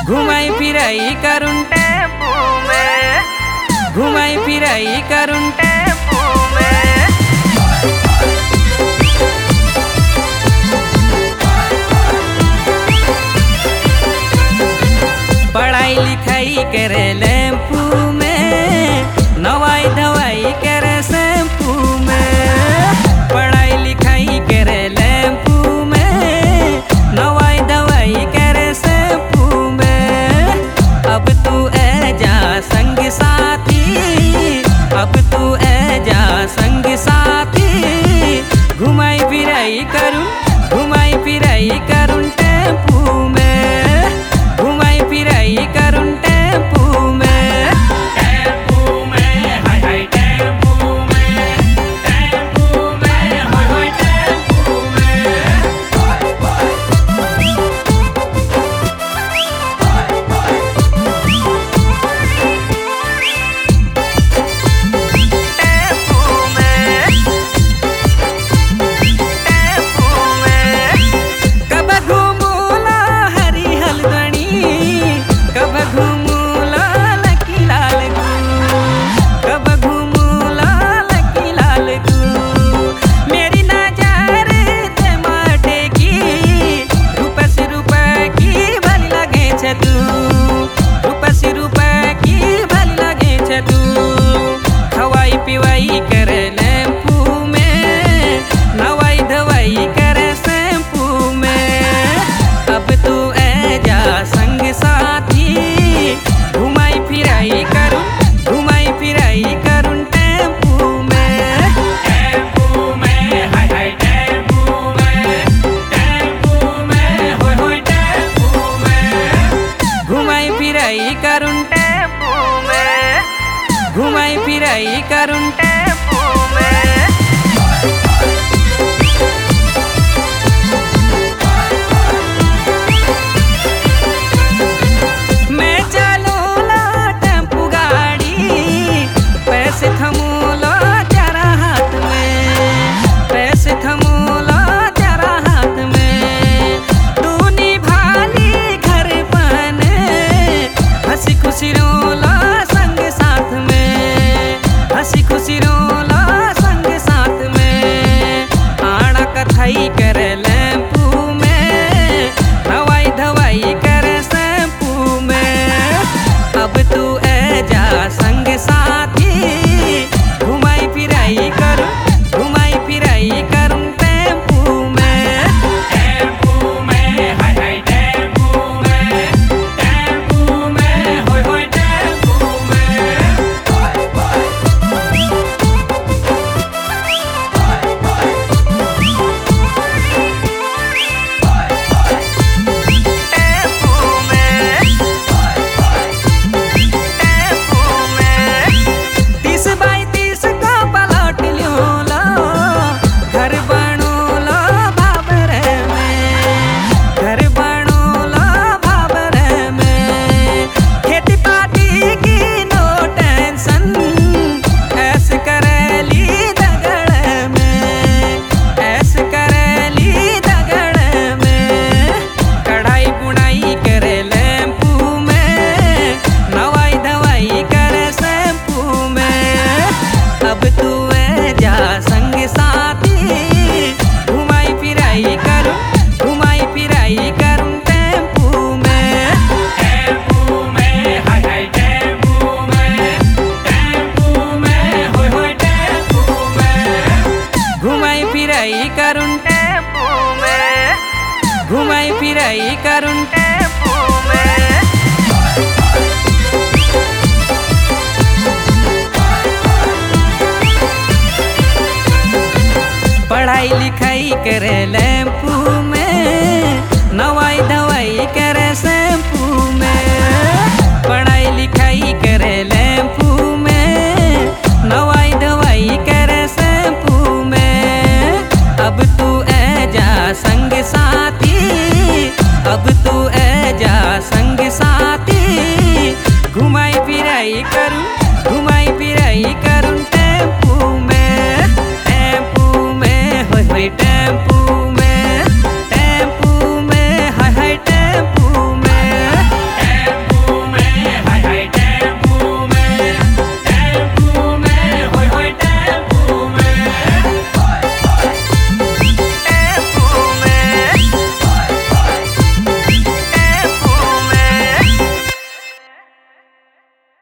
घुमाई फिराई करून टेम्पू में, घुमाई फिराई करून टेम्पू में। पढ़ाई लिखाई करे लैम्पू में, नवाई धवाई करे शैम्पू में। पढ़ाई लिखाई करे लैम्पू में, नवाई धवाई करे शैम्पू में। अब तू ए जा संग साथी, अब तू ए जा संग साथी। घुमाई फिराई करूं, घुमाई फिराई करूं टेम्पू में, घुमाई फिराई करूं टेम्पू में। टेम्पू में हाय हाय टेम्पू में, टेम्पू में होय होय टेम्पू में। टेम्पू में, टेम्पू में। कब घूमूला हरी हल्द्वानी, कब घूमूला लकी लाल गू, कब घूमूला लकी लाल गू। मेरी नजर ते माटे की, रुपए से रुपए की भली लगे छे तू, रुपए से रुपए की भली लगे छे तू। खवाई पिवाई करे लैम्पू में, नवाई धवाई करे शैम्पू में। अब तू ए जा संग साथी, घुमाई फिराई करूं, घुमाई फिराई करूं टेम्पू में। टेम्पू में हाय हाय टेम्पू में, टेम्पू में होय होय टेम्पू में। घुमाई फिराई करूं टेम्पू में, घुमाई फिराई करूं टेम्पू में। मैं चलूला टेम्पू गाड़ी, पैसे थमूला तेरा हाथ में, पैसे थमूला तेरा हाथ में। तू निभाली घर बने, हंसी खुशी रोला संग साथ में, हंसी खुशी रोला संग साथ में। आना कथाई करे लैम्पू में, नवाई धवाई करे शैम्पू में। अब तू ए जा संग साथी, घुमाई फिराई करूं, घुमाई फिराई करूं टेम्पू में। टेम्पू में हाय हाय टेम्पू में, टेम्पू में होय होय टेम्पू में। टेम्पू में, टेम्पू में। 30 बाई 30 का प्लॉट ल्योला, घर बनोला बाबरे में, घर बनोला बाबरे में। खेती पाती की नो टेंशन, ऐस करेली दगड़ में, ऐस करेली दगड़ में। कढ़ाई बुनाई करे लैम्पू में, नवाई धवाई करे शैम्पू में। अब तू ए जा संग साथी, घुमाई फिराई करूं, घुमाई फिराई करूं टेम्पू में। टेम्पू में हाय हाय टेम्पू में, टेम्पू में होय होय टेम्पू में। घुमाई फिराई करूं टेम्पू में, घुमाई फिराई करूं टेम्पू में। पढ़ाई लिखाई करे लैम्पू